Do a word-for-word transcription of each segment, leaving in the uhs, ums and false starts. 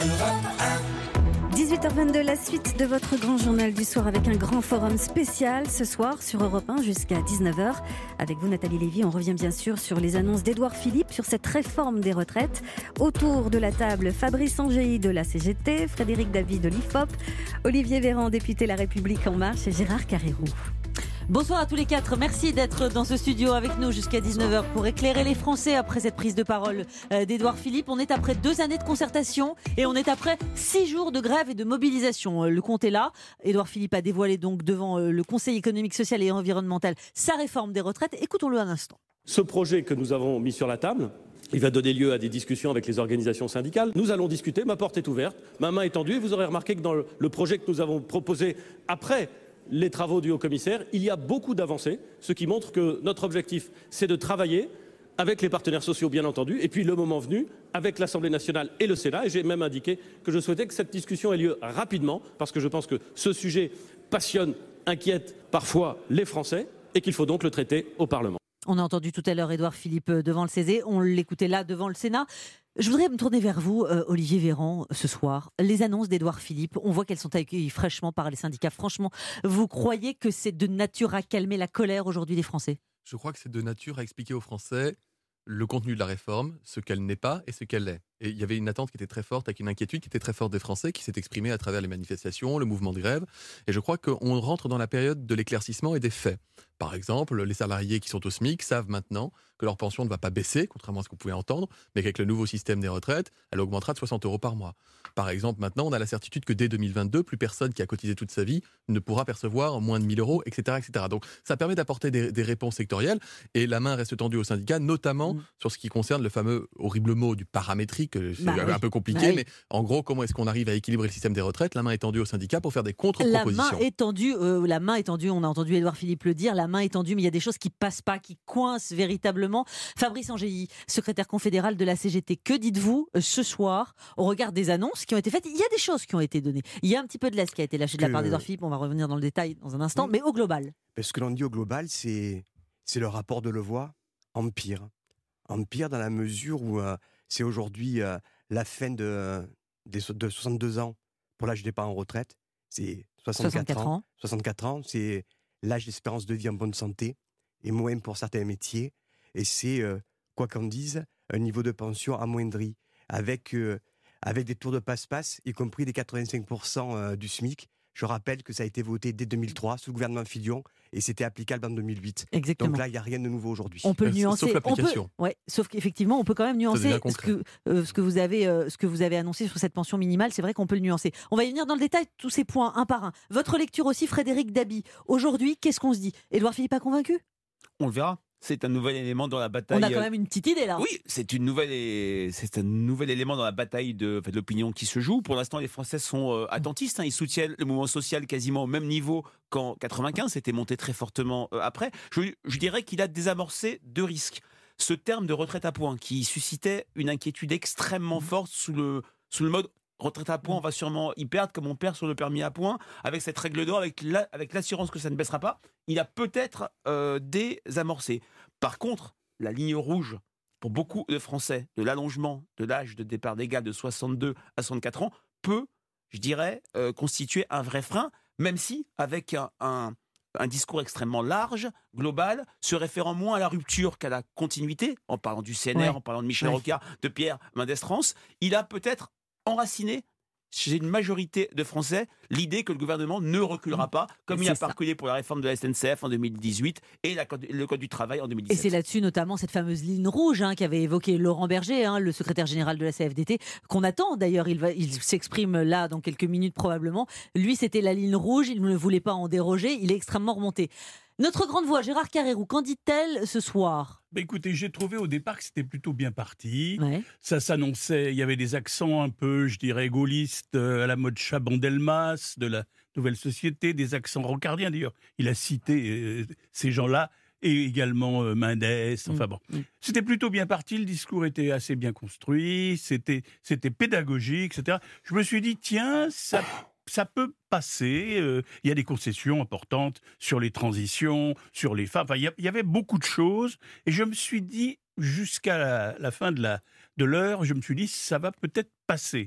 dix-huit heures vingt-deux, la suite de votre grand journal du soir avec un grand forum spécial ce soir sur Europe un jusqu'à dix-neuf heures. Avec vous Nathalie Lévy, on revient bien sûr sur les annonces d'Édouard Philippe sur cette réforme des retraites. Autour de la table, Fabrice Angéi de la C G T, Frédéric Dabi de l'I F O P, Olivier Véran, député La République En Marche et Gérard Carrérou. Bonsoir à tous les quatre, merci d'être dans ce studio avec nous jusqu'à dix-neuf heures pour éclairer les Français après cette prise de parole d'Édouard Philippe. On est après deux années de concertation et on est après six jours de grève et de mobilisation. Le compte est là. Édouard Philippe a dévoilé donc devant le Conseil économique, social et environnemental sa réforme des retraites. Écoutons-le un instant. Ce projet que nous avons mis sur la table, il va donner lieu à des discussions avec les organisations syndicales. Nous allons discuter, ma porte est ouverte, ma main est tendue. Et vous aurez remarqué que dans le projet que nous avons proposé après les travaux du haut-commissaire, il y a beaucoup d'avancées, ce qui montre que notre objectif, c'est de travailler avec les partenaires sociaux, bien entendu, et puis le moment venu, avec l'Assemblée nationale et le Sénat. Et j'ai même indiqué que je souhaitais que cette discussion ait lieu rapidement, parce que je pense que ce sujet passionne, inquiète parfois les Français, et qu'il faut donc le traiter au Parlement. On a entendu tout à l'heure Édouard Philippe devant le C E S E, on l'écoutait là devant le Sénat. Je voudrais me tourner vers vous, euh, Olivier Véran, ce soir. Les annonces d'Édouard Philippe, on voit qu'elles sont accueillies fraîchement par les syndicats. Franchement, vous croyez que c'est de nature à calmer la colère aujourd'hui des Français ? Je crois que c'est de nature à expliquer aux Français le contenu de la réforme, ce qu'elle n'est pas et ce qu'elle est. Et il y avait une attente qui était très forte, avec une inquiétude qui était très forte des Français, qui s'est exprimée à travers les manifestations, le mouvement de grève. Et je crois qu'on rentre dans la période de l'éclaircissement et des faits. Par exemple, les salariés qui sont au SMIC savent maintenant que leur pension ne va pas baisser, contrairement à ce qu'on pouvait entendre, mais qu'avec le nouveau système des retraites, elle augmentera de soixante euros par mois. Par exemple, maintenant, on a la certitude que dès deux mille vingt-deux, plus personne qui a cotisé toute sa vie ne pourra percevoir moins de mille euros, et cetera, et cetera. Donc, ça permet d'apporter des, des réponses sectorielles, et la main reste tendue aux syndicats, notamment mmh. sur ce qui concerne le fameux horrible mot du paramétrique, c'est bah un oui. peu compliqué, bah oui. mais en gros, comment est-ce qu'on arrive à équilibrer le système des retraites ? La main est tendue aux syndicats pour faire des contre-propositions. La main est tendue, euh, la main est tendue, on a entendu Édouard Philippe le dire, la main est tendue, mais il y a des choses qui passent pas, qui coincent véritablement. Fabrice Angéi, secrétaire confédéral de la C G T, que dites-vous euh, ce soir au regard des annonces qui ont été faites ? Il y a des choses qui ont été données. Il y a un petit peu de laisse qui a été lâché de la part d'Édouard Philippe, on va revenir dans le détail dans un instant, oui. mais au global. Ce que l'on dit au global, c'est, c'est le rapport de Levoix empire. Empire dans la mesure où euh, c'est aujourd'hui euh, la fin de, de, de soixante-deux ans pour l'âge de départ en retraite. C'est soixante-quatre, soixante-quatre ans. soixante-quatre ans, c'est l'âge d'espérance de vie en bonne santé, et moins pour certains métiers. Et c'est, euh, quoi qu'en dise, un niveau de pension amoindri, avec, euh, avec des tours de passe-passe, y compris des quatre-vingt-cinq pour cent du SMIC. Je rappelle que ça a été voté dès deux mille trois, sous le gouvernement Fillon, et c'était applicable en deux mille huit. Exactement. Donc là, il n'y a rien de nouveau aujourd'hui. On peut le nuancer. Sauf l'application. On peut, ouais, sauf qu'effectivement, on peut quand même nuancer ce que, euh, ce, que vous avez, euh, ce que vous avez annoncé sur cette pension minimale. C'est vrai qu'on peut le nuancer. On va y venir dans le détail, tous ces points, un par un. Votre lecture aussi, Frédéric Dabi. Aujourd'hui, qu'est-ce qu'on se dit ? Édouard Philippe a convaincu ? On le verra. C'est un nouvel élément dans la bataille. On a quand même une petite idée là. Oui, c'est, une nouvelle... c'est un nouvel élément dans la bataille de, enfin, de l'opinion qui se joue. Pour l'instant, les Français sont euh, attentistes. Hein. Ils soutiennent le mouvement social quasiment au même niveau qu'en quatre-vingt-quinze. C'était monté très fortement euh, après. Je, je dirais qu'il a désamorcé deux risques. Ce terme de retraite à points qui suscitait une inquiétude extrêmement forte sous le, sous le mode retraite à points, on va sûrement y perdre comme on perd sur le permis à points. Avec cette règle d'or, avec, la, avec l'assurance que ça ne baissera pas, il a peut-être euh, désamorcé. Par contre, la ligne rouge pour beaucoup de Français de l'allongement de l'âge de départ légal de soixante-deux à soixante-quatre ans peut, je dirais, euh, constituer un vrai frein, même si avec un, un, un discours extrêmement large, global, se référant moins à la rupture qu'à la continuité, en parlant du C N R, ouais. en parlant de Michel ouais. Rocard, de Pierre Mendès France, il a peut-être enraciné chez une majorité de Français l'idée que le gouvernement ne reculera pas, comme il a pas reculé pour la réforme de la S N C F en deux mille dix-huit et la code, le Code du travail en deux mille dix-sept. Et c'est là-dessus notamment cette fameuse ligne rouge hein, qu'avait évoqué Laurent Berger, hein, le secrétaire général de la C F D T, qu'on attend d'ailleurs, il, va, il s'exprime là dans quelques minutes probablement. Lui, c'était la ligne rouge, il ne voulait pas en déroger, il est extrêmement remonté. Notre grande voix, Gérard Carrérou, qu'en dit-elle ce soir ? Bah écoutez, j'ai trouvé au départ que c'était plutôt bien parti. Ouais. Ça s'annonçait, il y avait des accents un peu, je dirais, gaullistes, euh, à la mode Chaban-Delmas, de la Nouvelle Société, des accents rocardiens d'ailleurs. Il a cité euh, ces gens-là, et également euh, Mendès, enfin bon. Mmh. C'était plutôt bien parti, le discours était assez bien construit, c'était, c'était pédagogique, et cetera. Je me suis dit, tiens, ça... ça peut passer, euh, il y a des concessions importantes sur les transitions, sur les femmes, enfin, il y, y avait beaucoup de choses, et je me suis dit, jusqu'à la, la fin de, la, de l'heure, je me suis dit, ça va peut-être passer.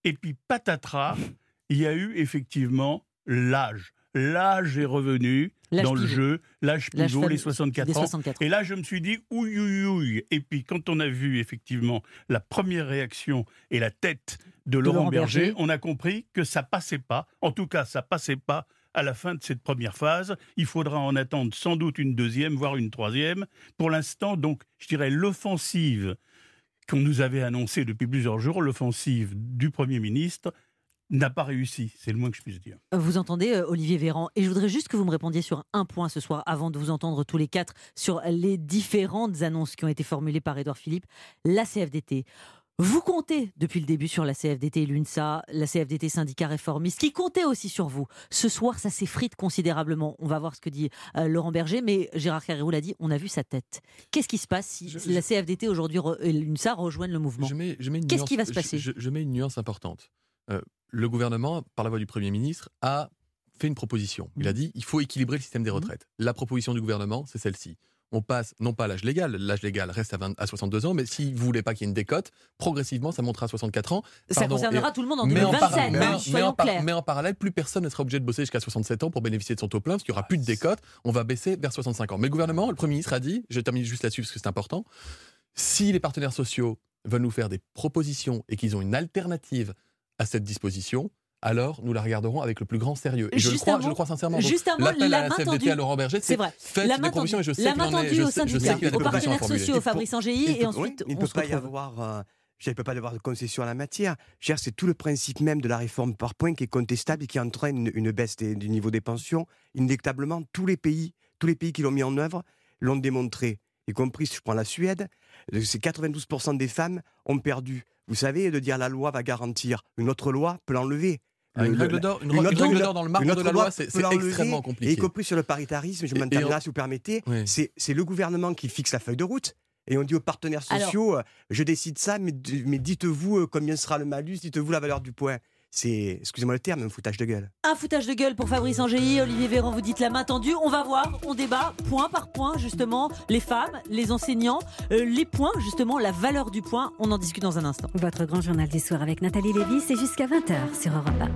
Et puis, patatras, il y a eu effectivement l'âge. L'âge est revenu l'âge dans pivot. le jeu, l'âge pivot, l'âge les soixante-quatre ans. soixante-quatre. Et là, je me suis dit, ouïe, ouïe, ouïe. Et puis, quand on a vu effectivement la première réaction et la tête de, de Laurent, Laurent Berger, Berger, on a compris que ça passait pas. En tout cas, ça passait pas à la fin de cette première phase. Il faudra en attendre sans doute une deuxième, voire une troisième. Pour l'instant, donc, je dirais l'offensive qu'on nous avait annoncée depuis plusieurs jours, l'offensive du Premier ministre, n'a pas réussi, c'est le moins que je puisse dire. Vous entendez euh, Olivier Véran, et je voudrais juste que vous me répondiez sur un point ce soir, avant de vous entendre tous les quatre, sur les différentes annonces qui ont été formulées par Édouard Philippe. La C F D T, vous comptez depuis le début sur la C F D T et l'UNSA, la C F D T syndicat réformiste, qui comptait aussi sur vous. Ce soir, ça s'effrite considérablement. On va voir ce que dit euh, Laurent Berger, mais Gérard Carrérou l'a dit, on a vu sa tête. Qu'est-ce qui se passe si je, la C F D T aujourd'hui re, et l'UNSA rejoignent le mouvement ? je mets, je mets une Qu'est-ce nuance, qui va se passer ? je, je, je mets une nuance importante. Euh, le gouvernement, par la voix du Premier ministre, a fait une proposition. Il a dit il faut équilibrer le système des retraites. La proposition du gouvernement, c'est celle-ci. On passe, non pas à l'âge légal, l'âge légal reste à, vingt, à soixante-deux ans, mais si vous ne voulez pas qu'il y ait une décote, progressivement, ça montera à soixante-quatre ans. Ça Pardon, concernera et, tout le monde en deux mille vingt-sept, mais, hein, mais, soyons en par, clairs. Mais en parallèle, plus personne ne sera obligé de bosser jusqu'à soixante-sept ans pour bénéficier de son taux plein, parce qu'il n'y aura plus de décote, on va baisser vers soixante-cinq ans. Mais le gouvernement, le Premier ministre a dit, je termine juste là-dessus parce que c'est important, si les partenaires sociaux veulent nous faire des propositions et qu'ils ont une alternative à cette disposition, alors nous la regarderons avec le plus grand sérieux. Et je le, crois, je le crois sincèrement. Juste un mot, l'appel la à la C F D T, à Laurent Berger, c'est, c'est faites des propositions et je sais la qu'il main en est, tendue je au sais, je syndicat, sais qu'il y a des aux propositions à partenaires formuler. sociaux, Fabrice Angéi, et ensuite il ne peut pas y avoir... Euh, il ne peut pas y avoir de concession en la matière. C'est tout le principe même de la réforme par points qui est contestable et qui entraîne une, une baisse des, du niveau des pensions. Inéluctablement, tous les pays, tous les pays qui l'ont mis en œuvre l'ont démontré, y compris, si je prends la Suède, c'est quatre-vingt-douze pour cent des femmes ont perdu. Vous savez, de dire la loi va garantir, une autre loi peut l'enlever. Ah, une règle d'or, une, une, une règle d'or dans le marbre de la loi, c'est, c'est extrêmement compliqué. Et y compris sur le paritarisme, je m'interviens là, si vous permettez, oui. c'est, c'est le gouvernement qui fixe la feuille de route. Et on dit aux partenaires sociaux, Alors, je décide ça, mais, mais dites-vous combien sera le malus, dites-vous la valeur du point. C'est, excusez-moi le terme, un foutage de gueule. Un foutage de gueule pour Fabrice Angéi, Olivier Véran, vous dites la main tendue. On va voir, on débat point par point, justement, les femmes, les enseignants, euh, les points, justement, la valeur du point. On en discute dans un instant. Votre grand journal du soir avec Nathalie Lévy, c'est jusqu'à vingt heures sur Europe un.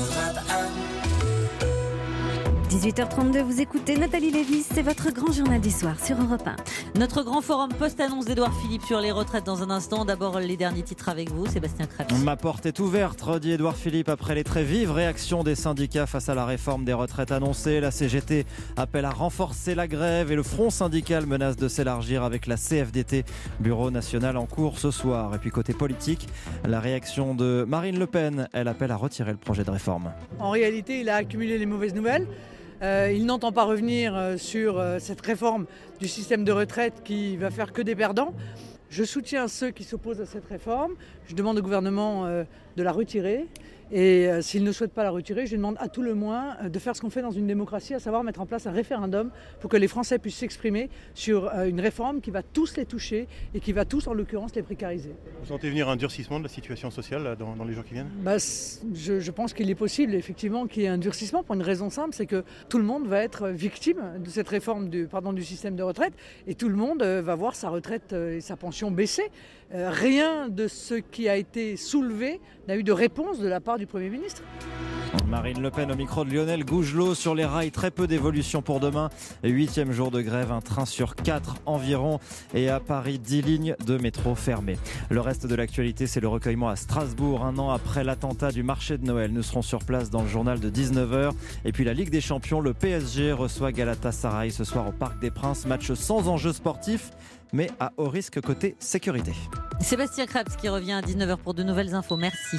dix-huit heures trente-deux, vous écoutez Nathalie Lévy, c'est votre grand journal du soir sur Europe un. Notre grand forum post-annonce d'Édouard Philippe sur les retraites dans un instant. D'abord, les derniers titres avec vous, Sébastien Krebs. Ma porte est ouverte, redit Édouard Philippe après les très vives réactions des syndicats face à la réforme des retraites annoncée. La C G T appelle à renforcer la grève et le front syndical menace de s'élargir avec la C F D T, bureau national en cours ce soir. Et puis côté politique, la réaction de Marine Le Pen, elle appelle à retirer le projet de réforme. En réalité, il a accumulé les mauvaises nouvelles. Euh, il n'entend pas revenir euh, sur euh, cette réforme du système de retraite qui va faire que des perdants. Je soutiens ceux qui s'opposent à cette réforme. Je demande au gouvernement euh, de la retirer. Et euh, s'il ne souhaite pas la retirer, je lui demande à tout le moins euh, de faire ce qu'on fait dans une démocratie, à savoir mettre en place un référendum pour que les Français puissent s'exprimer sur euh, une réforme qui va tous les toucher et qui va tous, en l'occurrence, les précariser. Vous sentez venir un durcissement de la situation sociale là, dans, dans les jours qui viennent ? bah, je, je pense qu'il est possible, effectivement, qu'il y ait un durcissement pour une raison simple, c'est que tout le monde va être victime de cette réforme du, pardon, du système de retraite et tout le monde euh, va voir sa retraite euh, et sa pension baisser. Euh, rien de ce qui a été soulevé n'a eu de réponse de la part du Premier ministre. Marine Le Pen au micro de Lionel Gougelot. Sur les rails, très peu d'évolution pour demain. Huitième jour de grève, un train sur quatre environ. Et à Paris, dix lignes de métro fermées. Le reste de l'actualité, c'est le recueillement à Strasbourg. Un an après l'attentat du marché de Noël. Nous serons sur place dans le journal de dix-neuf heures. Et puis la Ligue des Champions, le P S G reçoit Galatasaray ce soir au Parc des Princes. Match sans enjeu sportif, mais à haut risque côté sécurité. Sébastien Krebs qui revient à dix-neuf heures pour de nouvelles infos. Merci.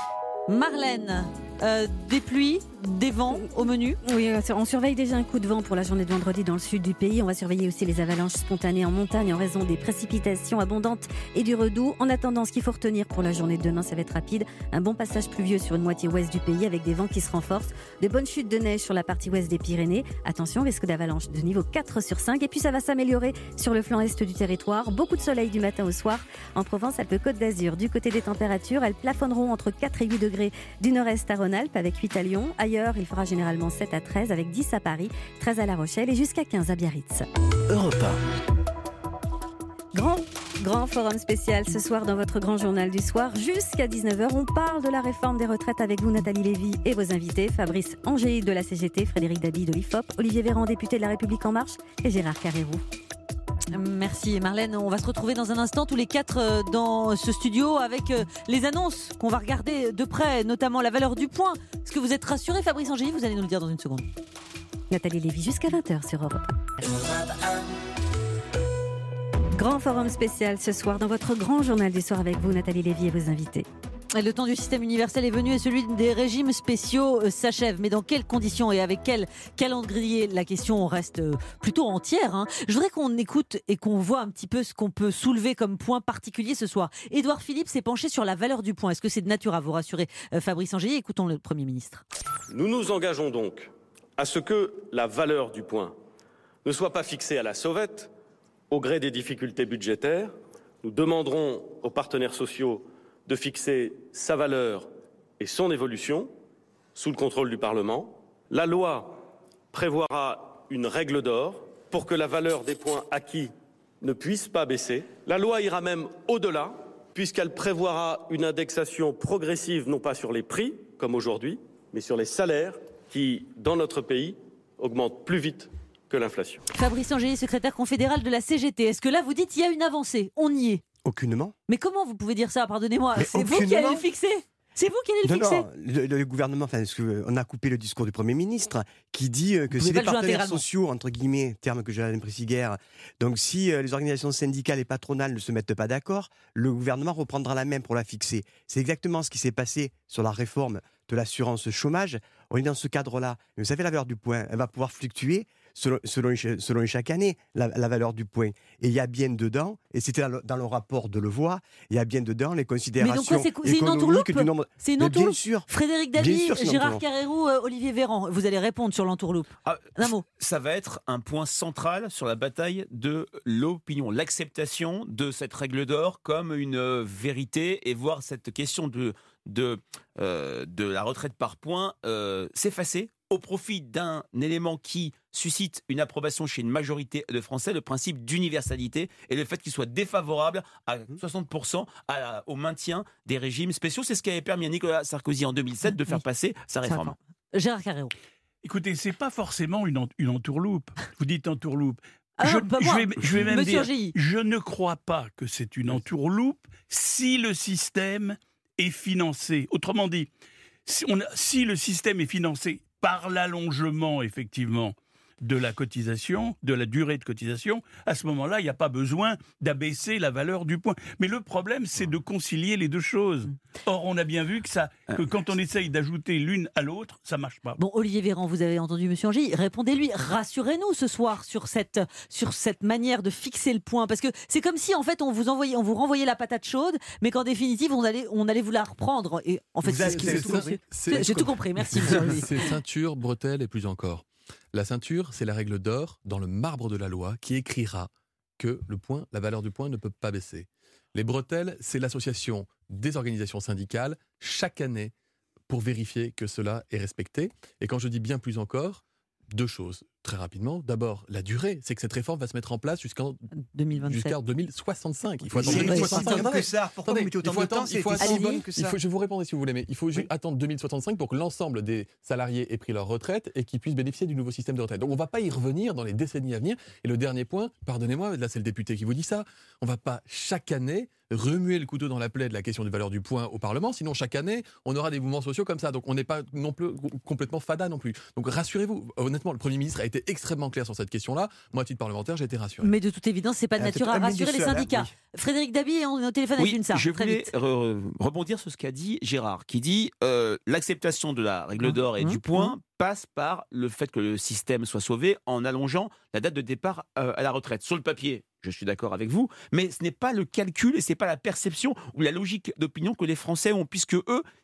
Marlène, euh, des pluies, des vents au menu. Oui, on surveille déjà un coup de vent pour la journée de vendredi dans le sud du pays. On va surveiller aussi les avalanches spontanées en montagne en raison des précipitations abondantes et du redoux. En attendant, ce qu'il faut retenir pour la journée de demain, ça va être rapide. Un bon passage pluvieux sur une moitié ouest du pays avec des vents qui se renforcent. Des bonnes chutes de neige sur la partie ouest des Pyrénées. Attention, risque d'avalanche de niveau quatre sur cinq. Et puis ça va s'améliorer sur le flanc est du territoire. Beaucoup de soleil du matin au soir. En Provence-Alpes-Côte d'Azur. Du côté des températures, elles plafonneront entre quatre et huit degrés du nord-est à Rhône-Alpes avec huit à Lyon. Ailleurs, il fera généralement sept à treize avec dix à Paris, treize à La Rochelle et jusqu'à quinze à Biarritz. Europe un. Grand, Grand forum spécial ce soir dans votre grand journal du soir. Jusqu'à dix-neuf heures, on parle de la réforme des retraites avec vous, Nathalie Lévy, et vos invités, Fabrice Angéli de la C G T, Frédéric Dabi de l'I F O P, Olivier Véran, député de La République En Marche, et Gérard Carrérou. Merci Marlène, on va se retrouver dans un instant tous les quatre dans ce studio avec les annonces qu'on va regarder de près, notamment la valeur du point. Est-ce que vous êtes rassuré, Fabrice Angéli? Vous allez nous le dire dans une seconde. Nathalie Lévy jusqu'à vingt heures sur Europe un. Grand forum spécial ce soir dans votre grand journal du soir avec vous, Nathalie Lévy, et vos invités. Le temps du système universel est venu et celui des régimes spéciaux euh, s'achève. Mais dans quelles conditions et avec quel calendrier? La question reste euh, plutôt entière. Hein. Je voudrais qu'on écoute et qu'on voit un petit peu ce qu'on peut soulever comme point particulier ce soir. Édouard Philippe s'est penché sur la valeur du point. Est-ce que c'est de nature à vous rassurer, euh, Fabrice Angéli? Écoutons le Premier ministre. Nous nous engageons donc à ce que la valeur du point ne soit pas fixée à la sauvette, au gré des difficultés budgétaires. Nous demanderons aux partenaires sociaux de fixer sa valeur et son évolution sous le contrôle du Parlement. La loi prévoira une règle d'or pour que la valeur des points acquis ne puisse pas baisser. La loi ira même au-delà, puisqu'elle prévoira une indexation progressive, non pas sur les prix, comme aujourd'hui, mais sur les salaires qui, dans notre pays, augmentent plus vite que l'inflation. Fabrice Angéli, secrétaire confédéral de la C G T. Est-ce que là, vous dites qu'il y a une avancée? On y est. Aucunement. Mais comment vous pouvez dire ça? Pardonnez-moi. Mais c'est vous qui allez le fixer. C'est vous qui allez le non, fixer. Non, le, le gouvernement, enfin, on a coupé le discours du Premier ministre qui dit que si les partenaires sociaux, entre guillemets, terme que j'ai apprécié guère, donc si les organisations syndicales et patronales ne se mettent pas d'accord, le gouvernement reprendra la main pour la fixer. C'est exactement ce qui s'est passé sur la réforme de l'assurance chômage. On est dans ce cadre-là. Mais vous savez, la valeur du point, elle va pouvoir fluctuer selon, selon, selon chaque année, la, la valeur du point. Et il y a bien dedans, et c'était dans le, dans le rapport de Levoix, il y a bien dedans les considérations mais donc quoi, c'est, économiques c'est du nombre... C'est une entourloupe. Bien sûr. Frédéric Dabi, Gérard Carrérou, euh, Olivier Véran, vous allez répondre sur l'entourloupe. Ah, un mot. Ça va être un point central sur la bataille de l'opinion, l'acceptation de cette règle d'or comme une euh, vérité, et voir cette question de, de, euh, de la retraite par points euh, s'effacer au profit d'un élément qui suscite une approbation chez une majorité de Français, le principe d'universalité et le fait qu'il soit défavorable à soixante pour cent à la, au maintien des régimes spéciaux. C'est ce qui avait permis à Nicolas Sarkozy en deux mille sept de faire passer sa réforme. Gérard Carrérou. Écoutez, c'est pas forcément une, une entourloupe. Vous dites entourloupe. Ah je, non, bah moi, je, vais, je vais même Monsieur dire, G I. je ne crois pas que c'est une entourloupe si le système est financé. Autrement dit, si, on a, si le système est financé par l'allongement, effectivement, de la cotisation, de la durée de cotisation, à ce moment-là, il n'y a pas besoin d'abaisser la valeur du point. Mais le problème, c'est de concilier les deux choses. Or, on a bien vu que, ça, que quand on essaye d'ajouter l'une à l'autre, ça ne marche pas. Bon, Olivier Véran, vous avez entendu Monsieur Angéli, répondez-lui, rassurez-nous ce soir sur cette, sur cette manière de fixer le point. Parce que c'est comme si, en fait, on vous, envoyait, on vous renvoyait la patate chaude, mais qu'en définitive, on allait, on allait vous la reprendre. Et en fait, c'est, c'est, tout compris. C'est, j'ai tout compris, merci Monsieur Angéli. C'est ceinture, bretelle et plus encore. La ceinture, c'est la règle d'or dans le marbre de la loi qui écrira que le point, la valeur du point ne peut pas baisser. Les bretelles, c'est l'association des organisations syndicales chaque année pour vérifier que cela est respecté. Et quand je dis bien plus encore, deux choses, très rapidement. D'abord, la durée, c'est que cette réforme va se mettre en place jusqu'en deux mille vingt-sept. jusqu'à deux mille soixante-cinq. Il faut attendre deux mille soixante-cinq que ça. Pourquoi vous mettez autant de temps? Il faut attendre, que ça. Il faut, je vous répondrai si vous voulez, mais il faut oui. attendre deux mille soixante-cinq pour que l'ensemble des salariés aient pris leur retraite et qu'ils puissent bénéficier du nouveau système de retraite. Donc on ne va pas y revenir dans les décennies à venir. Et le dernier point, pardonnez-moi, là c'est le député qui vous dit ça, on ne va pas chaque année remuer le couteau dans la plaie de la question de valeur du point au Parlement, sinon chaque année on aura des mouvements sociaux comme ça, donc on n'est pas non plus complètement fada non plus. Donc rassurez-vous, honnêtement le Premier ministre a été extrêmement clair sur cette question-là, moi à titre parlementaire j'ai été rassuré. Mais de toute évidence c'est pas de nature à rassurer les syndicats. Hein, oui. Frédéric Dabi, on est au téléphone oui, avec une sarre. Je voulais re- rebondir sur ce qu'a dit Gérard, qui dit euh, l'acceptation de la règle d'or et mmh, du point mmh. passe par le fait que le système soit sauvé en allongeant la date de départ euh, à la retraite. Sur le papier, je suis d'accord avec vous, mais ce n'est pas le calcul et ce n'est pas la perception ou la logique d'opinion que les Français ont, puisque eux,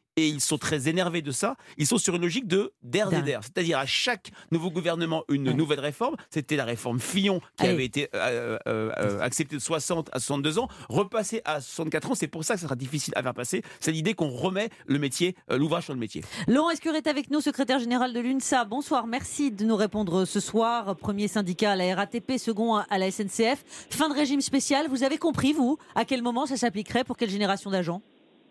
et ils sont très énervés de ça, ils sont sur une logique de der des der. C'est-à-dire à chaque nouveau gouvernement, une ouais. nouvelle réforme. C'était la réforme Fillon qui Allez. avait été euh, euh, euh, acceptée de soixante à soixante-deux ans, repassée à soixante-quatre ans. C'est pour ça que ça sera difficile à faire passer. C'est l'idée qu'on remet le métier, euh, l'ouvrage sur le métier. Laurent Escure est avec nous, secrétaire général de l'UNSA. Bonsoir, merci de nous répondre ce soir. Premier syndicat à la R A T P, second à la S N C F. Fin de régime spécial. Vous avez compris, vous, à quel moment ça s'appliquerait pour quelle génération d'agents ?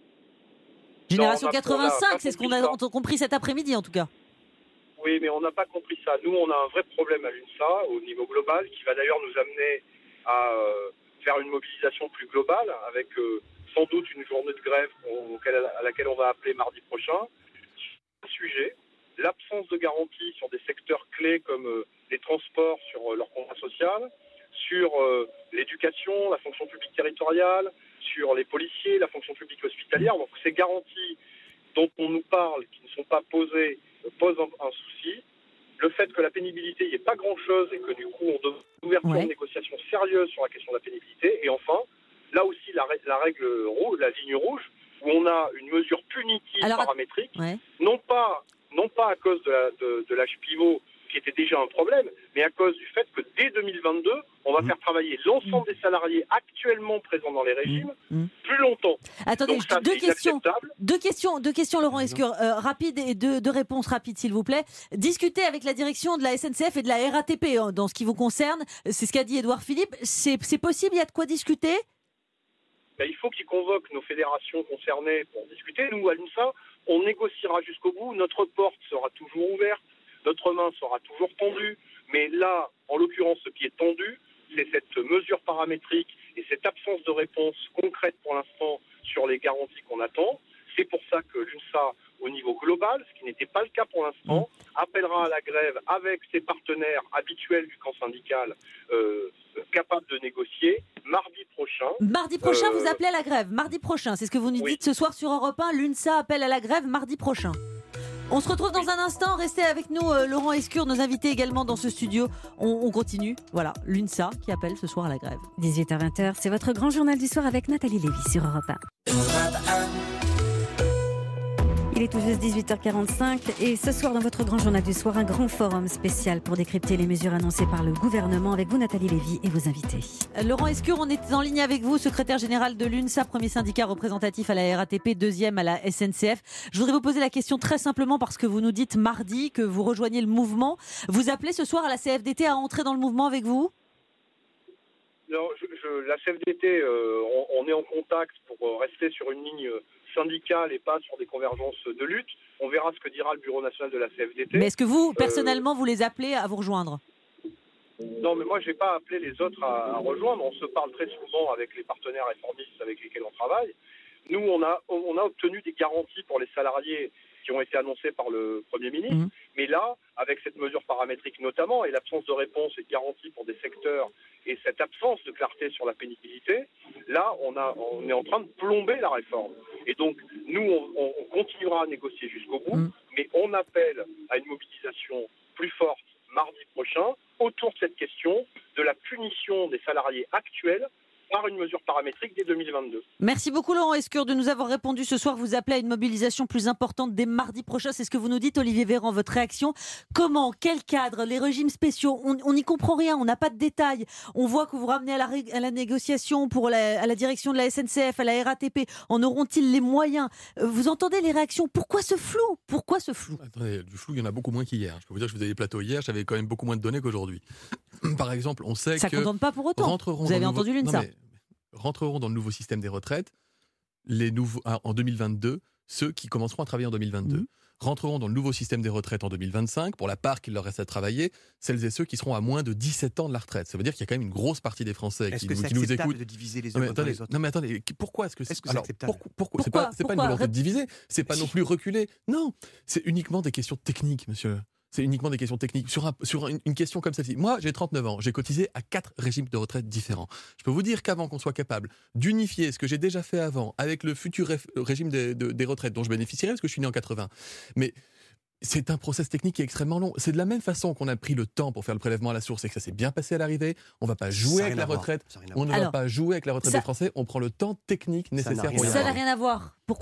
Génération non, quatre-vingt-cinq, c'est ce qu'on a ça. compris cet après-midi en tout cas. Oui, mais on n'a pas compris ça. Nous, on a un vrai problème à l'UNSA au niveau global qui va d'ailleurs nous amener à euh, faire une mobilisation plus globale avec euh, sans doute une journée de grève auquel, à laquelle on va appeler mardi prochain. Sur ce sujet, l'absence de garantie sur des secteurs clés comme euh, les transports sur euh, leur contrat social, sur euh, l'éducation, la fonction publique territoriale, sur les policiers, la fonction publique hospitalière. Donc ces garanties dont on nous parle, qui ne sont pas posées, posent un, un souci. Le fait que la pénibilité, il n'y ait pas grand-chose et que du coup on demande une ouverture ouais. de négociation sérieuse sur la question de la pénibilité. Et enfin, là aussi la, la règle rouge, la ligne rouge, où on a une mesure punitive Alors, paramétrique, ouais. non pas non pas à cause de, la, de, de l'âge pivot, qui était déjà un problème, mais à cause du fait que dès deux mille vingt-deux, on va mmh. faire travailler l'ensemble des salariés actuellement présents dans les régimes mmh. plus longtemps. Attendez, Donc, ça, deux, questions, deux questions, deux questions, Laurent Escure, euh, rapides et deux, deux réponses rapides, s'il vous plaît. Discutez avec la direction de la S N C F et de la R A T P hein, dans ce qui vous concerne. C'est ce qu'a dit Édouard Philippe. C'est, c'est possible, il y a de quoi discuter ? Ben, il faut qu'ils convoquent nos fédérations concernées pour discuter. Nous, à l'UNSA, on négociera jusqu'au bout. Notre porte sera toujours ouverte. Notre main sera toujours tendue, mais là, en l'occurrence, ce qui est tendu, c'est cette mesure paramétrique et cette absence de réponse concrète pour l'instant sur les garanties qu'on attend. C'est pour ça que l'UNSA, au niveau global, ce qui n'était pas le cas pour l'instant, appellera à la grève avec ses partenaires habituels du camp syndical euh, capables de négocier mardi prochain. Mardi prochain, euh... vous appelez à la grève. Mardi prochain, c'est ce que vous nous oui. dites ce soir sur Europe un. L'UNSA appelle à la grève mardi prochain. On se retrouve dans un instant, restez avec nous euh, Laurent Escure, nos invités également dans ce studio. On, on continue, voilà, l'UNSA qui appelle ce soir à la grève. dix-huit heures vingt, c'est votre grand journal du soir avec Nathalie Lévy sur Europe un. Il est tout juste dix-huit heures quarante-cinq et ce soir dans votre grand journal du soir, un grand forum spécial pour décrypter les mesures annoncées par le gouvernement avec vous Nathalie Lévy et vos invités. Laurent Escure, on est en ligne avec vous, secrétaire général de l'UNSA, premier syndicat représentatif à la R A T P, deuxième à la S N C F. Je voudrais vous poser la question très simplement parce que vous nous dites mardi que vous rejoignez le mouvement. Vous appelez ce soir à la C F D T à entrer dans le mouvement avec vous ? Non, je, je, la C F D T, euh, on, on est en contact pour rester sur une ligne syndicale et pas sur des convergences de lutte. On verra ce que dira le Bureau national de la C F D T. Mais est-ce que vous, personnellement, euh, vous les appelez à vous rejoindre ? Non, mais moi, je n'ai pas appelé les autres à, à rejoindre. On se parle très souvent avec les partenaires réformistes avec lesquels on travaille. Nous, on a, on a obtenu des garanties pour les salariés qui ont été annoncées par le Premier ministre. Mmh. Mais là, avec cette mesure paramétrique notamment, et l'absence de réponse et de garantie pour des secteurs, et cette absence de clarté sur la pénibilité, là, on, a, on est en train de plomber la réforme. Et donc, nous, on, on continuera à négocier jusqu'au bout, mmh. mais on appelle à une mobilisation plus forte mardi prochain autour de cette question de la punition des salariés actuels par une mesure paramétrique dès deux mille vingt-deux. Merci beaucoup Laurent Escure de nous avoir répondu ce soir. Vous appelez à une mobilisation plus importante dès mardi prochain. C'est ce que vous nous dites, Olivier Véran. Votre réaction ? Comment ? Quel cadre ? Les régimes spéciaux ? On n'y comprend rien, on n'a pas de détails. On voit que vous ramenez à la, ré- à la négociation pour la, à la direction de la S N C F, à la R A T P. En auront-ils les moyens ? Vous entendez les réactions ? Pourquoi ce flou ? Pourquoi ce flou ? Attendez, du flou, il y en a beaucoup moins qu'hier. Je peux vous dire que je faisais des plateaux hier, j'avais quand même beaucoup moins de données qu'aujourd'hui. Par exemple, on sait Ça que... Ça ne contente pas pour autant. Vous avez entendu nouveau... l'UNSA. rentreront dans le nouveau système des retraites les nouveaux, en deux mille vingt-deux, ceux qui commenceront à travailler en deux mille vingt-deux. Mmh. Rentreront dans le nouveau système des retraites en deux mille vingt-cinq, pour la part qu'il leur reste à travailler, celles et ceux qui seront à moins de dix-sept ans de la retraite. Ça veut dire qu'il y a quand même une grosse partie des Français est-ce qui, que nous, c'est qui nous écoutent. de diviser les uns contre les autres ? Non mais attendez, pourquoi est-ce que c'est, est-ce que c'est alors, acceptable ? pourquoi, pourquoi, pourquoi c'est pas, c'est pas une volonté de diviser, c'est pas si. non plus reculer. Non, c'est uniquement des questions techniques, monsieur. C'est uniquement des questions techniques. Sur, un, sur une, une question comme celle-ci, moi j'ai trente-neuf ans, j'ai cotisé à quatre régimes de retraite différents. Je peux vous dire qu'avant qu'on soit capable d'unifier ce que j'ai déjà fait avant avec le futur ré, régime des, de, des retraites dont je bénéficierai, parce que je suis né en quatre-vingts, mais c'est un process technique qui est extrêmement long. C'est de la même façon qu'on a pris le temps pour faire le prélèvement à la source et que ça s'est bien passé à l'arrivée. On ne va pas jouer avec la retraite. On ne va pas jouer avec la retraite ça, des Français. On prend le temps technique nécessaire pour y Ça n'a rien à voir. Pourquoi ?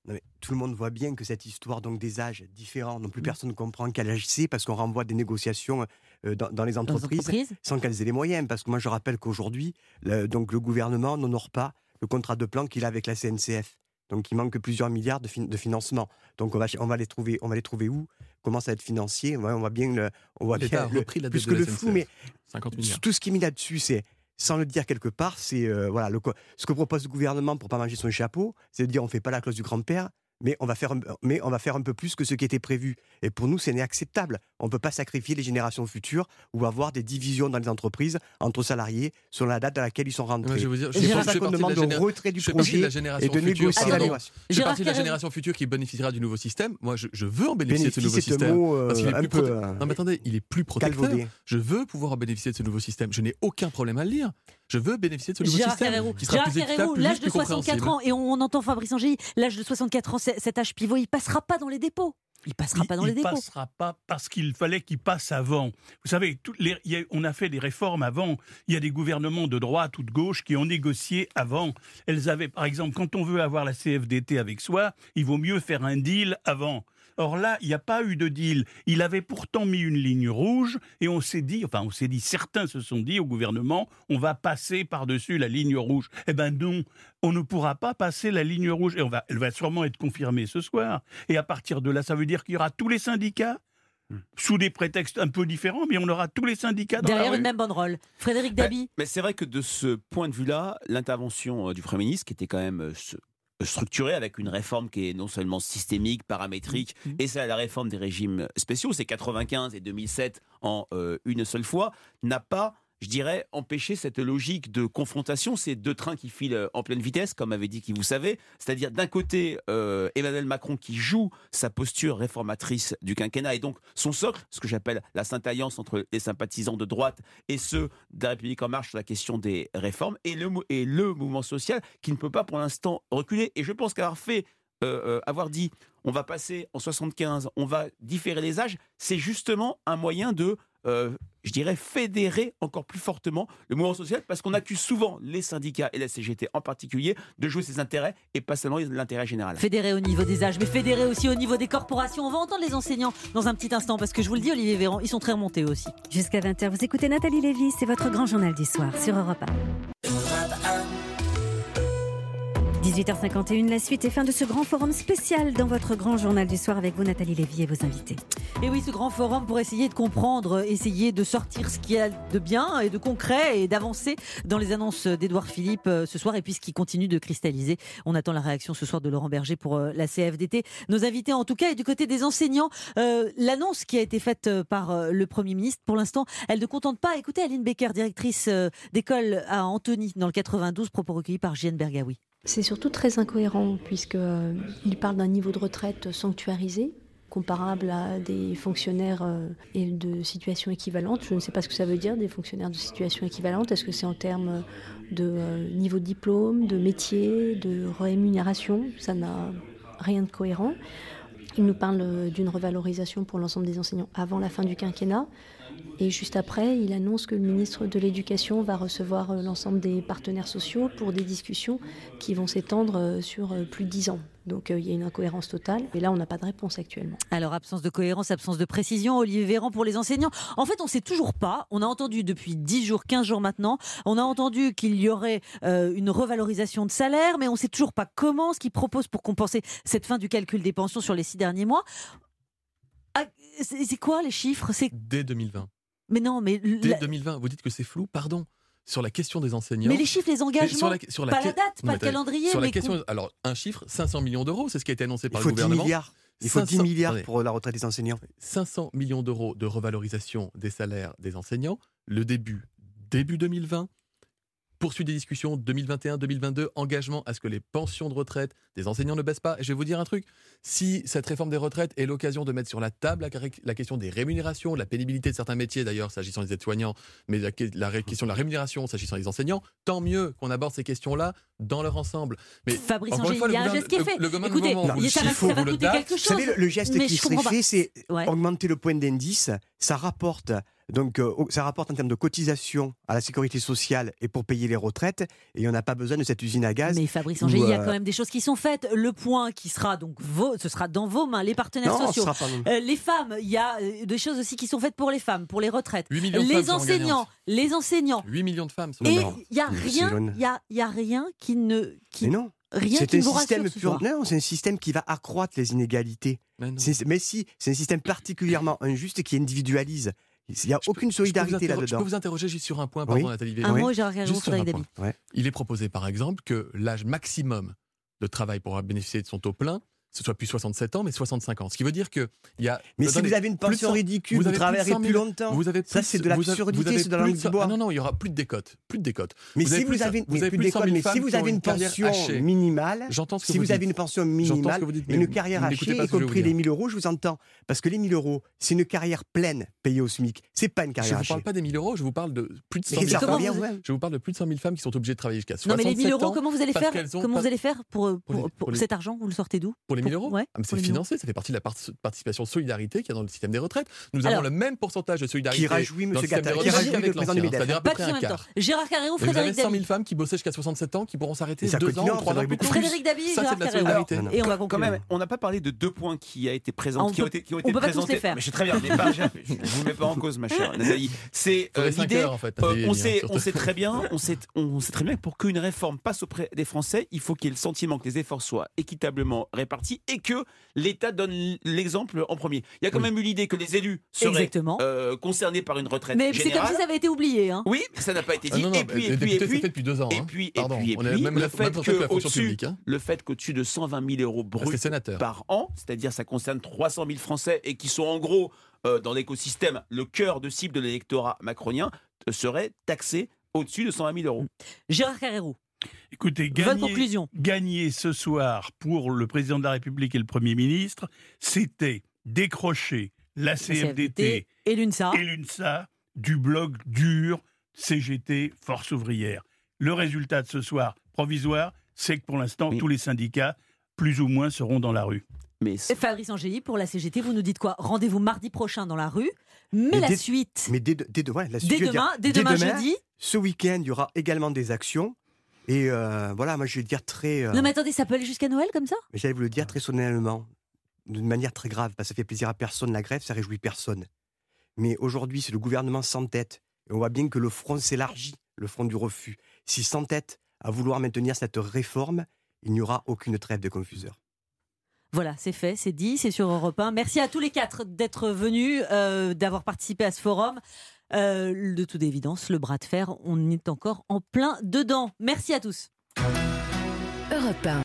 Non, mais tout le monde voit bien que cette histoire donc des âges différents, non plus Mmh. personne ne comprend quel âge c'est parce qu'on renvoie des négociations euh, dans, dans les entreprises, entreprises. sans qu'elles aient les moyens. Parce que moi je rappelle qu'aujourd'hui, le, donc le gouvernement n'honore pas le contrat de plan qu'il a avec la C N C F. Donc il manque plusieurs milliards de, fin- de financement. Donc on va, on va les trouver, on va les trouver où? Comment ça va être financier? On va, on va bien le, on voit L'État bien a le- repris la dette plus de que la le S N C F. flou, mais cinquante milliards. tout ce qui est mis là-dessus, c'est sans le dire quelque part, c'est euh, voilà le, co- ce que propose le gouvernement pour pas manger son chapeau, c'est de dire on fait pas la clause du grand-père. Mais on, va faire un, mais on va faire un peu plus que ce qui était prévu. Et pour nous, c'est inacceptable. On ne peut pas sacrifier les générations futures ou avoir des divisions dans les entreprises entre salariés selon la date à laquelle ils sont rentrés. Moi, je vais vous dire, je c'est fais pour partie- ça je fais qu'on partie de demande la le géné- retrait du je fais partie de projet la et génération de future, négocier la pardon. négociation. Je fais Gérard partie de la Carrérou. génération future qui bénéficiera du nouveau système. Moi, je, je veux en bénéficier de ce nouveau Bénéficie, c'est un système. mot euh, Parce qu'il est un plus peu prote- euh, Non, mais attendez, il est plus protecteur. calvaudé. Je veux pouvoir en bénéficier de ce nouveau système. Je n'ai aucun problème à le lire. Je veux bénéficier de ce nouveau Gérard système Carrérou, qui sera Gérard plus équitable, Carrérou, plus l'âge juste, de plus soixante-quatre compréhensible. ans, et on, on entend Fabrice Angéli, l'âge de soixante-quatre ans, c'est- cet âge pivot, il passera pas dans les dépôts. Il passera pas dans il les dépôts. passera pas parce qu'il fallait qu'il passe avant. Vous savez, toutes les- il y a- on a fait des réformes avant. Il y a des gouvernements de droite ou de gauche qui ont négocié avant. Elles avaient, par exemple, quand on veut avoir la C F D T avec soi, il vaut mieux faire un deal avant. Or là, il n'y a pas eu de deal. Il avait pourtant mis une ligne rouge et on s'est dit, enfin on s'est dit, certains se sont dit au gouvernement, on va passer par-dessus la ligne rouge. Eh ben non, on ne pourra pas passer la ligne rouge. Et on va, elle va sûrement être confirmée ce soir. Et à partir de là, ça veut dire qu'il y aura tous les syndicats, sous des prétextes un peu différents, mais on aura tous les syndicats dans Derrière la une rue. même banderole. Frédéric Ouais, Dabi. mais c'est vrai que de ce point de vue-là, l'intervention euh, du Premier ministre, qui était quand même euh, se- structurée avec une réforme qui est non seulement systémique, paramétrique, Mmh. et c'est la réforme des régimes spéciaux, c'est quatre-vingt-quinze et deux mille sept en euh, une seule fois, n'a pas, je dirais, empêché cette logique de confrontation, ces deux trains qui filent en pleine vitesse, comme avait dit qui vous savez, c'est-à-dire d'un côté euh, Emmanuel Macron qui joue sa posture réformatrice du quinquennat et donc son socle, ce que j'appelle la sainte alliance entre les sympathisants de droite et ceux de la République en marche sur la question des réformes, et le, mou- et le mouvement social qui ne peut pas pour l'instant reculer. Et je pense qu'avoir fait, euh, euh, avoir dit on va passer en soixante-quinze, on va différer les âges, c'est justement un moyen de euh, je dirais, fédérer encore plus fortement le mouvement social, parce qu'on accuse souvent les syndicats et la C G T en particulier de jouer ses intérêts et pas seulement l'intérêt général. Fédéré au niveau des âges, mais fédéré aussi au niveau des corporations. On va entendre les enseignants dans un petit instant, parce que je vous le dis, Olivier Véran, ils sont très remontés aussi. Jusqu'à vingt heures, vous écoutez Nathalie Lévy, c'est votre grand journal du soir sur Europe un. dix-huit heures cinquante et un, la suite et fin de ce grand forum spécial dans votre grand journal du soir avec vous, Nathalie Lévy, et vos invités. Et oui, ce grand forum pour essayer de comprendre, essayer de sortir ce qu'il y a de bien et de concret et d'avancer dans les annonces d'Édouard Philippe euh, ce soir, et puis ce qui continue de cristalliser. On attend la réaction ce soir de Laurent Berger pour euh, la C F D T. Nos invités en tout cas, et du côté des enseignants, euh, l'annonce qui a été faite euh, par euh, le Premier ministre, pour l'instant, elle ne contente pas. Écoutez Aline Becker, directrice euh, d'école à Antony dans le quatre-vingt-douze, propos recueillis par J N Bergaoui. C'est surtout très incohérent puisqu'il euh, parle d'un niveau de retraite sanctuarisé, comparable à des fonctionnaires euh, et de situation équivalente. Je ne sais pas ce que ça veut dire, des fonctionnaires de situation équivalente. Est-ce que c'est en termes de euh, niveau de diplôme, de métier, de rémunération? Ça n'a rien de cohérent. Il nous parle d'une revalorisation pour l'ensemble des enseignants avant la fin du quinquennat. Et juste après, il annonce que le ministre de l'Éducation va recevoir l'ensemble des partenaires sociaux pour des discussions qui vont s'étendre sur plus de dix ans. Donc il y a une incohérence totale. Et là, on n'a pas de réponse actuellement. Alors, absence de cohérence, absence de précision. Olivier Véran pour les enseignants. En fait, on ne sait toujours pas. On a entendu depuis dix jours, quinze jours maintenant, on a entendu qu'il y aurait euh, une revalorisation de salaire, mais on ne sait toujours pas comment, ce qu'ils proposent pour compenser cette fin du calcul des pensions sur les six derniers mois. Ah, c'est, c'est quoi les chiffres? C'est... Dès deux mille vingt. Mais non, mais... Dès La... deux mille vingt, vous dites que c'est flou, pardon. Sur la question des enseignants. Mais les chiffres, les engagements, sur la, sur la pas que... la date, pas non, le calendrier. Sur mais la question, coup... alors un chiffre, cinq cents millions d'euros, c'est ce qui a été annoncé par Il faut le gouvernement. dix milliards. Il faut cinq cents... dix milliards Attendez. pour la retraite des enseignants. cinq cents millions d'euros de revalorisation des salaires des enseignants. Le début, début deux mille vingt. Poursuite des discussions deux mille vingt et un deux mille vingt-deux, engagement à ce que les pensions de retraite des enseignants ne baissent pas. Et je vais vous dire un truc, si cette réforme des retraites est l'occasion de mettre sur la table la, la question des rémunérations, de la pénibilité de certains métiers d'ailleurs, s'agissant des aides-soignants, mais la, la question de la rémunération s'agissant des enseignants, tant mieux qu'on aborde ces questions-là dans leur ensemble. Mais Fabrice encore une Angéli, fois, il y a un le geste qui est gouvernement- fait. le- le gouvernement Écoutez, vous il- ça va, chiffre, ça va vous le coûter date. quelque chose. Vous savez, le, le geste mais qui je serait comprends fait, pas. c'est Ouais. augmenter le point d'indice. Ça rapporte, donc, euh, ça rapporte en termes de cotisation à la sécurité sociale et pour payer les retraites. Et on n'a pas besoin de cette usine à gaz. Mais Fabrice où, Angéli, il y a euh, quand même des choses qui sont faites. Le point qui sera donc vos, ce sera dans vos mains, les partenaires Non, ce sociaux, sera pas dans- Euh, les femmes. Il y a euh, des choses aussi qui sont faites pour les femmes, pour les retraites, huit millions de femmes les sont enseignants, gagnantes. les enseignants. huit millions de femmes sont Et gagnantes. il y a Mais rien, c'est l'on- il y a, il y a rien qui ne, qui, Mais non. rien C'est qui un ne vous système rassure ce pur- soir. Non, c'est un système qui va accroître les inégalités. Mais non. C'est- Mais si, c'est un système particulièrement injuste qui individualise. Il n'y a Je peux- aucune je peux vous solidarité interro- Je peux là-dedans. vous interroger juste sur un point, pardon, Oui. Nathalie Un Véran. mot, Gérard Carreau, Juste sur Frédéric un Dabi. Ouais. Il est proposé, par exemple, que l'âge maximum de travail pour bénéficier de son taux plein, ce soit plus soixante-sept ans, mais soixante-cinq ans. Ce qui veut dire que il y a. Mais si attendez, vous avez une plus de pension cent- ridicule, vous avez plus de travaillerez cent plus mille longtemps. Vous avez Ça, plus- c'est de vous avez- l'absurdité, vous avez c'est de la plus langue de du cent- bois. Ah non, non, il y aura plus de décote. Plus de décote. Mais Vous si avez vous plus de- avez, vous mais avez plus plus de cent d'école, mille mais femmes si qui vous ont avez une carrière pension hachée. minimale, J'entends ce que si vous vous avez dites. une pension J'entends ce minimale que vous dites, et mais une carrière vous n'écoutez hachée, pas y ce que je vais compris vous les dire. mille euros, je vous entends. Parce que les mille euros, c'est une carrière pleine payée au SMIC. C'est pas une Je carrière ne vous hachée. parle pas des mille euros, je vous parle de plus de cent Mais mille ça comment revient femmes. au même. Je vous parle de plus de cent mille femmes qui sont obligées de travailler jusqu'à Non, mais soixante-sept les mille euros, ans comment vous allez parce faire qu'elles ont Comment pas- vous allez faire pour, pour, pour les- pour pour les- cet argent Vous le sortez d'où Pour les mille euros Ouais, Ah, mais pour c'est les mille euros. financé, ça fait partie de la part- participation solidarité qu'il y a dans le système des retraites. Nous Alors, avons le même pourcentage de solidarité Qui réjouit dans M. le système Gattaz, des qui retraites réjouit le qu'avec président l'ancien, du MEDEF. c'est-à-dire à Pas peu près tous en un même temps. quart. Gérard Carreau, Et vous avez Frédéric cent mille Dabi. femmes qui bossaient jusqu'à soixante-sept ans qui pourront s'arrêter Et ça deux ans continue, ou trois faudrait ans plus beaucoup tôt. Frédéric Dabi, Ça, c'est Gérard de la Carreau. solidarité. Non, non. Et on va Quand conclure. même, on n'a pas parlé de deux points qui a été Ah, présentés, on qui ont peut- été, qui ont on été peut pas tous présentés. les faire. Mais je sais très bien, mais pas, je ne vous mets pas en cause, ma chère Nathalie. C'est Faudrait euh, cinq l'idée. heures, en fait, euh, Nathalie, on hein, sait, surtout. on sait très bien, on sait, on sait très bien que pour qu'une réforme passe auprès des Français, il faut qu'il y ait le sentiment que les efforts soient équitablement répartis et que l'État donne l'exemple en premier. Il y a quand Oui. même eu l'idée que les élus seraient Exactement. euh, concernés par une retraite Mais c'est comme générale. si ça avait été oublié. Hein. Oui, mais ça n'a pas été Ah dit. non, non, et puis, les et puis, et députés, c'est puis, fait depuis deux ans. et hein. puis, et Pardon, puis, et on est puis, même le la- fait même sur la fonction qu'au-dessus, publique. hein. le fait qu'au-dessus de cent vingt mille euros bruts Restez sénateur. par an, c'est-à-dire ça concerne trois cent mille Français et qui sont en gros euh, dans l'écosystème le cœur de cible de l'électorat macronien, euh, seraient taxés au-dessus de cent vingt mille euros. Gérard Carreau, Écoutez, votre gagner, conclusion. gagner ce soir pour le président de la République et le Premier ministre, c'était décrocher la C F D T et l'UNSA. et l'UNSA du bloc dur C G T, Force ouvrière. Le résultat de ce soir provisoire, c'est que pour l'instant, Oui. tous les syndicats, plus ou moins, seront dans la rue. Mais Et Fabrice Angéli, pour la C G T, vous nous dites quoi? Rendez-vous mardi prochain dans la rue. Mais, Mais la dès- suite, Mais dès, dès, dès- ouais, la suite, dès je veux dire, demain, dès demain jeudi. ce week-end, il y aura également des actions. Et euh, voilà, moi je vais dire très. euh, Non mais attendez, ça peut aller jusqu'à Noël comme ça? mais j'allais vous le dire très solennellement, d'une manière très grave, parce que ça fait plaisir à personne, la grève, ça réjouit personne. Mais aujourd'hui, c'est le gouvernement sans tête. Et on voit bien que le front s'élargit, le front du refus. Si sans tête à vouloir maintenir cette réforme, il n'y aura aucune trêve de confuseurs. Voilà, c'est fait, c'est dit, c'est sur Europe un. Merci à tous les quatre d'être venus, euh, d'avoir participé à ce forum. Euh, de toute évidence, le bras de fer, on est encore en plein dedans. Merci à tous. Europe un.